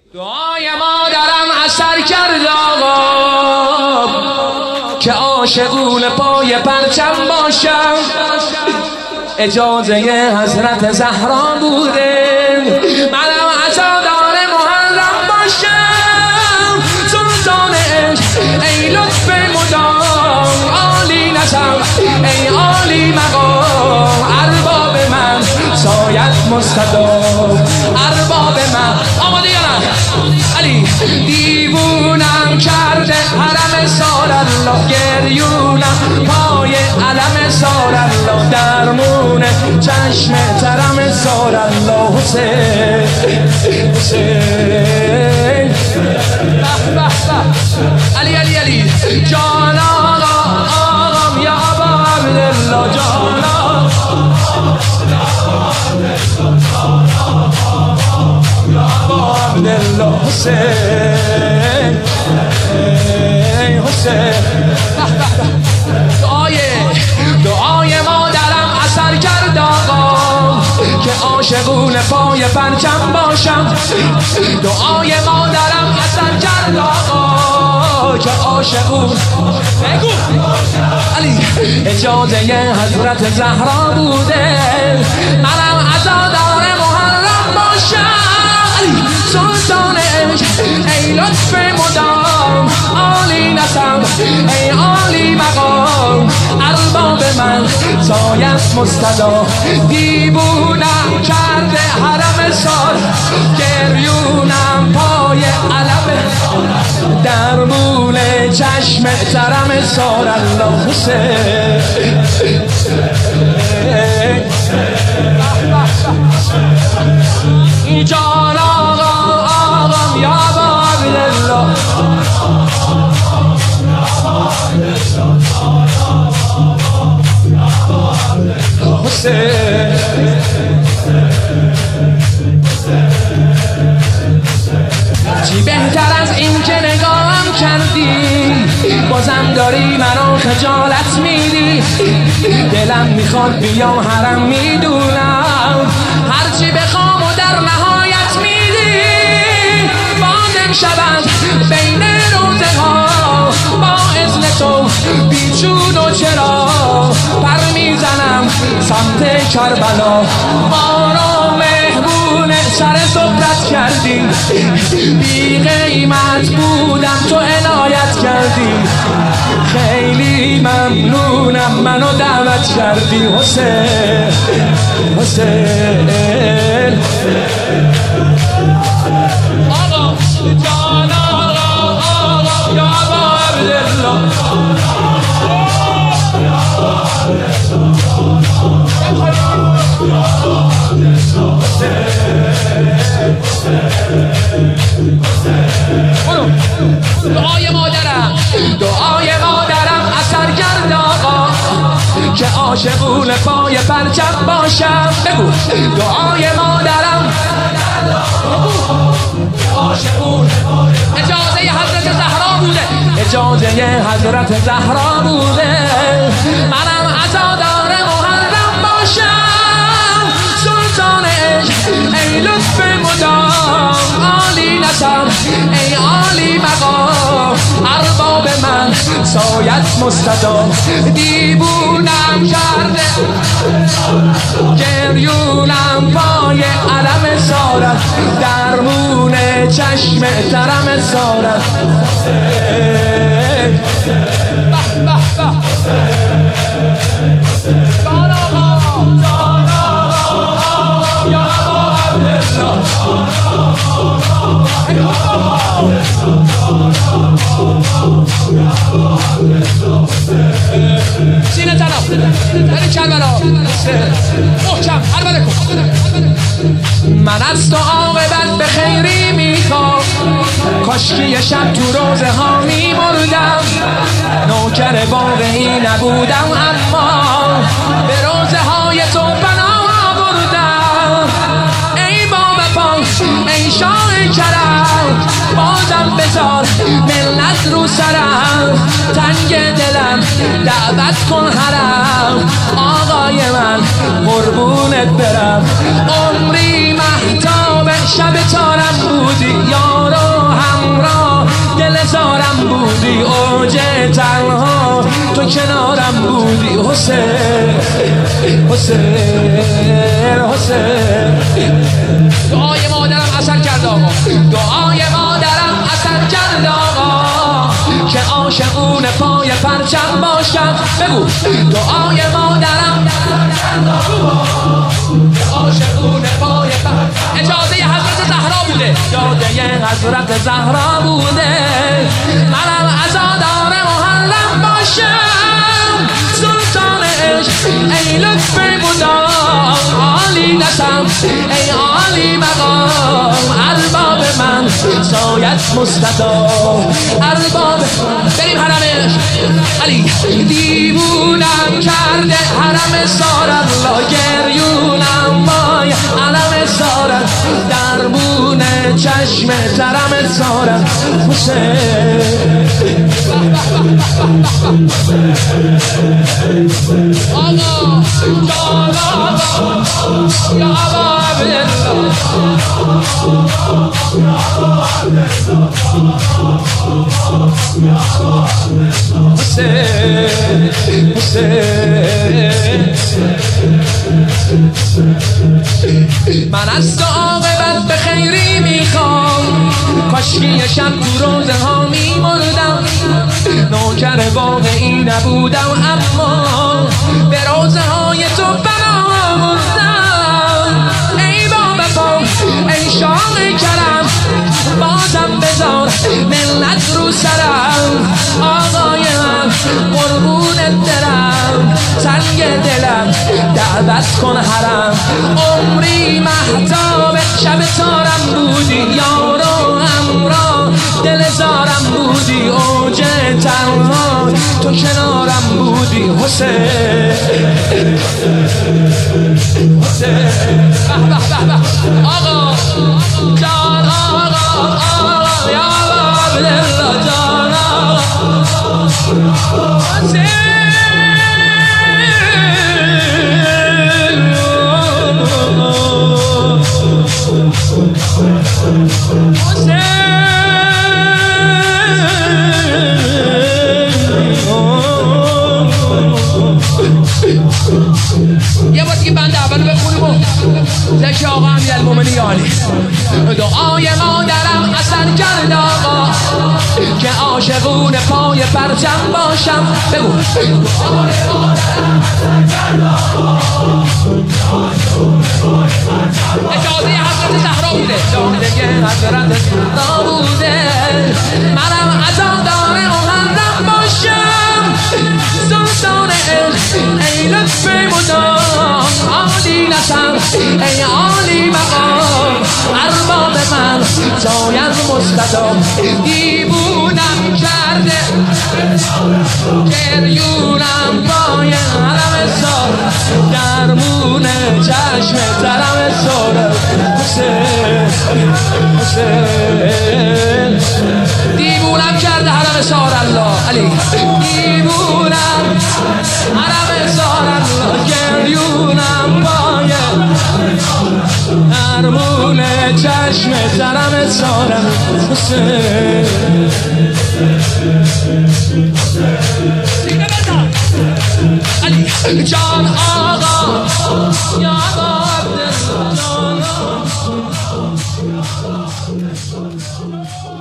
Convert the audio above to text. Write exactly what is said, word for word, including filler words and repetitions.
دعای مادرم اثر کرد آقا که عاشقون پای پرچم باشم. اجازه حضرت زهرا بوده منم عزادار محرم باشم. سلطان عشق ای لطف مدام، عالی نظر ای عالی مقام، ارباب من سایت مستدام، ارباب من. آماده یا نه؟ علی دیوونم کرده حرم سال الله، گریونم پای علم سال الله، درمون چشم ترم سال الله. حسین حسین علی علی علی جان آقا آقام یا ابا عبدالله، جان عبدالله حسین حسین. دعای دعای مادرم اثر کرد آقا که عاشقون پای پرچم باشم. دعای مادرم اثر کرد آقا که عاشقون بگو علی اجازه حضرت زهرا بوده منم عزادار محرم باشم. سلطان عشق ای لطف مدام، عالی نسب ای عالی مقام، ارباب من سایت مستدا. دیوونم کرده حرم سال، گریونم پای علم، درمون چشم ترم سال الله. حسین جان آقا آقام یا ابا عبدالله، حسین چی بهتر از این که نگاهم کردی، بازم داری منو خجالت میدی. دلم میخواد بیام حرم، میدونم هرچی بخوام و در نهایت میدی. بادم شود بین روزه ها با اذن تو بیچون و چرا، پر میزنم سمت کربلا. بارو مهمون سر صحبت کردی، بی قیمت بودم تو عنایت کردی. خیلی ممنونم منو دعوت کردی. حسین حسین آقا جان آقا آقا یا ابا عبدالله، دعای مادرم دعای مادرم اثر کرد آقا که عاشقون پای پرچم باشم. بگو دعای مادرم عاشقون. اجازه حضرت زهرا بوده، اجازه حضرت زهرا بوده منم عزادار محرم باشم. سلطان عشق ای لطف مدام، عالی نسب ای عالی مقام، ارباب من سایت مستدام. دیوونم کرده گریونم پای علم سارت، درمون چشم ترم سارت. به به به جان آقا جان آقا یا ابا عبدالله، سینه طرف بری کربلا محکم عربده کن. من از تو عاقبت به خیری میخوام، کاشکی یه شب تو روزه ها میمردم. نوکر واقعی نبودم اما به روزه های تو پناه بردم. ای بابا پاس ای شاه کرم، بازم بذار ملت رو سرم. تنگ دلم دعوت کن حرم، آقای من قربونت برم. عمری مهتاب شب تارم بودی یا کنارم بودی حسین حسین حسین. دعای مادرم اثر کرد آقا، دعای مادرم اثر کرد آقا که عاشقون پای پرچم باشم. بگو دعای مادرم عاشقون پای پرچم. اجازه حضرت زهرا بوده، اجازه حضرت زهرا بوده. منم عزادار محرم باشم، سلطان عشق ای لطف مدام، عالی نسم ای عالی مقام. ارباب من سایت مستطاع، ارباب بریم حرمش علی. دیوونم کرده حرم سارم، لا گریونم مای علم سارم، دربون چشم ترم سارم حسین. آقا جان آقا یا ابا عبدالله، حسین حسین. من از تو عاقبت به خیری میخوام، کاشکی شب تو روزه ها میمردم، نوکر واقعی نبودم اما به روزه های تو بنا بردم. ای بابا پا ای شاق کرم، بازم بذار ملت رو سرم. آقای من قربونت درم، سنگ دلم دعوت کن حرم. عمری مهتاب شب تارم بودی، یارو همراه دل زارم بودی، اوج تنها تو کنارم بودی حسین حسین. به به به آقا جان آقا آقا یا عبدالله جان آقا حسین. یه بار دیگه بند اولو بخونیم و زکی آقا امیل المومنی عالی. دعای مادرم اثر کرد آقا که عاشقون پای پرچم باشم. بگو دعای مادرم اثر کرد آقا، اجازه حضرت زهرا بوده، اجازه حضرت زهرا بوده. منم عزادار محرم باشم، سلطان عشق ای لطف مدام، عالی نسم ای عالی مقام. ارباب من سایت مستطاع، دیوونم کرده گریونم پای حرم سار، درمون چشم ترم سار حسین حسین. دیوونم کرده حرم سار الله علی، دیوونم حرم سار الله، گریونم پای درمون چشم ترم سار حسین. علی جان آقا یا آقا عبدالله جان آقا.